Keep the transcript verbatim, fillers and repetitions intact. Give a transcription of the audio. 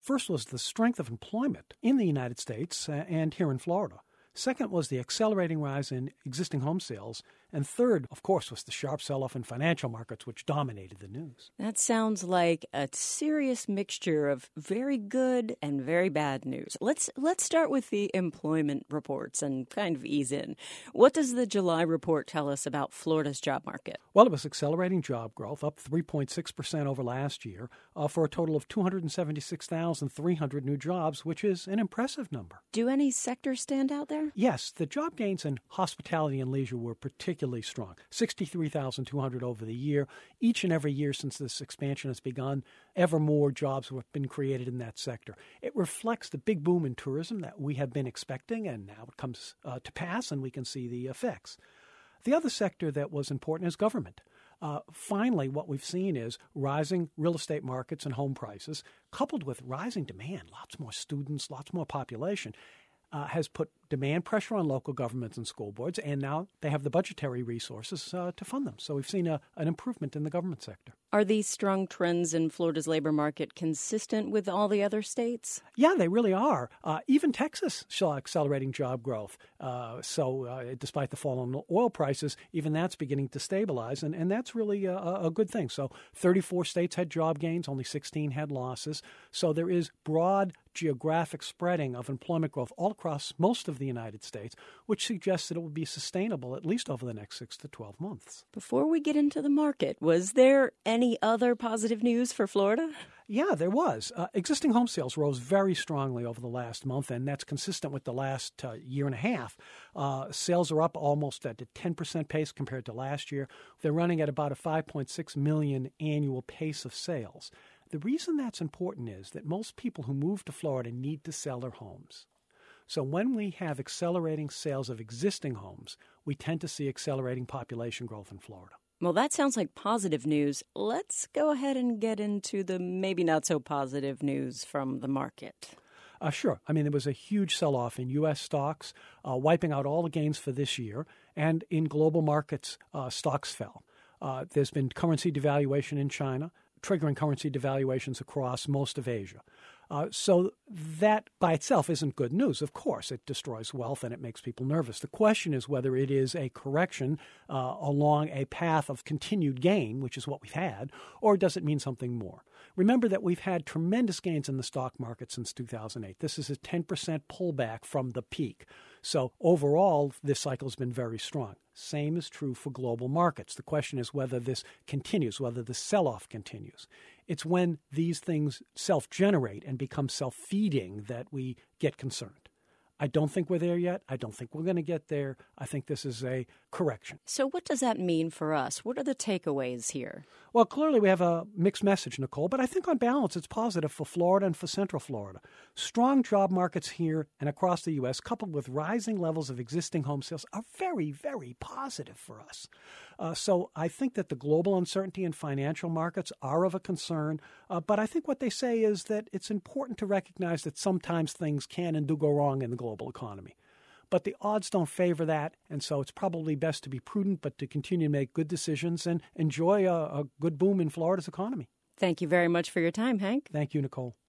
First was the strength of employment in the United States and here in Florida. Second was the accelerating rise in existing home sales. And third, of course, was the sharp sell-off in financial markets, which dominated the news. That sounds like a serious mixture of very good and very bad news. Let's let's start with the employment reports and kind of ease in. What does the July report tell us about Florida's job market? Well, it was accelerating job growth, up three point six percent over last year, uh, for a total of two hundred seventy-six thousand three hundred new jobs, which is an impressive number. Do any sectors stand out there? Yes, the job gains in hospitality and leisure were particularly strong, sixty-three thousand two hundred over the year. Each and every year since this expansion has begun, ever more jobs have been created in that sector. It reflects the big boom in tourism that we have been expecting, and now it comes uh, to pass, and we can see the effects. The other sector that was important is government. Uh, finally, what we've seen is rising real estate markets and home prices, coupled with rising demand, lots more students, lots more population, uh, has put demand pressure on local governments and school boards, and now they have the budgetary resources uh, to fund them. So we've seen a, an improvement in the government sector. Are these strong trends in Florida's labor market consistent with all the other states? Yeah, they really are. Uh, even Texas saw accelerating job growth. Uh, so uh, despite the fall in oil prices, even that's beginning to stabilize, and, and that's really a, a good thing. So thirty-four states had job gains, only sixteen had losses. So there is broad geographic spreading of employment growth all across most of the United States, which suggests that it will be sustainable at least over the next six to twelve months. Before we get into the market, was there any other positive news for Florida? Yeah, there was. Uh, existing home sales rose very strongly over the last month, and that's consistent with the last uh, year and a half. Uh, sales are up almost at a ten percent pace compared to last year. They're running at about a five point six million annual pace of sales. The reason that's important is that most people who move to Florida need to sell their homes. So when we have accelerating sales of existing homes, we tend to see accelerating population growth in Florida. Well, that sounds like positive news. Let's go ahead and get into the maybe not so positive news from the market. Uh, sure. I mean, there was a huge sell-off in U S stocks, uh, wiping out all the gains for this year. And in global markets, uh, stocks fell. Uh, there's been currency devaluation in China, triggering currency devaluations across most of Asia. Uh, so that by itself isn't good news. Of course, it destroys wealth and it makes people nervous. The question is whether it is a correction uh, along a path of continued gain, which is what we've had, or does it mean something more? Remember that we've had tremendous gains in the stock market since two thousand eight. This is a ten percent pullback from the peak. So overall, this cycle has been very strong. Same is true for global markets. The question is whether this continues, whether the sell-off continues. It's when these things self-generate and become self-feeding that we get concerned. I don't think we're there yet. I don't think we're going to get there. I think this is a correction. So what does that mean for us? What are the takeaways here? Well, clearly we have a mixed message, Nicole, but I think on balance it's positive for Florida and for Central Florida. Strong job markets here and across the U S, coupled with rising levels of existing home sales, are very, very positive for us. Uh, so I think that the global uncertainty in financial markets are of a concern, uh, but I think what they say is that it's important to recognize that sometimes things can and do go wrong in the global economy. But the odds don't favor that, and so it's probably best to be prudent, but to continue to make good decisions and enjoy a, a good boom in Florida's economy. Thank you very much for your time, Hank. Thank you, Nicole.